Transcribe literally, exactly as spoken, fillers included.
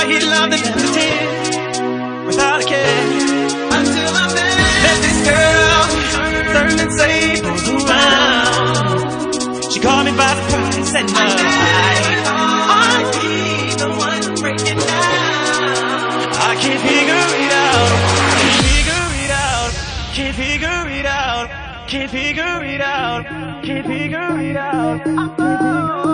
I hit love that never did, without a care. Until I met this girl, turned and sables around. She caught me by surprise, said no, I'll be the one breaking down. I can't figure it out, can't figure it out, can't figure it out, can't figure it out, can't figure it out.